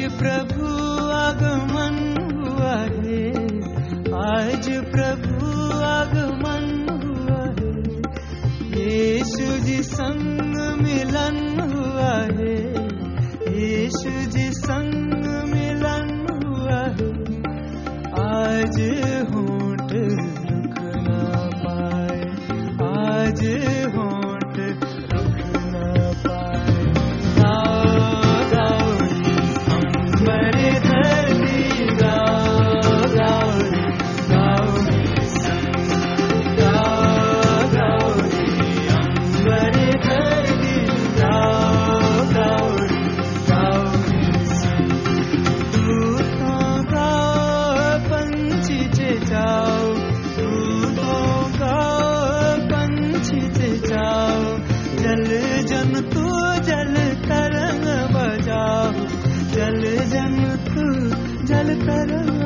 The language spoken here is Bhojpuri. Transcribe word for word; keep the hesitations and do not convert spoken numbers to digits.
प्रभु आगमन हुआ है, आज प्रभु आगमन हुआ है। यीशु जी संग मिलन हुआ है, यीशु जी संग मिलन हुआ है। आज होंठ रुक ना पाए, आज होंठ रुक ना पाए। गाओ गाओ रे अंबर धरती, गाओ गाओ रे, गाओ मेरे संग। गाओ गाओ रे अंबर धरती, गाओ गाओ रे, गाओ मेरे संग। दूतों गाओ पंछी चेचाओ, दूतों गाओ पंछी चेचाओ। जल जंतु जल तरंग बजाओ, जल जंतु जल तरंग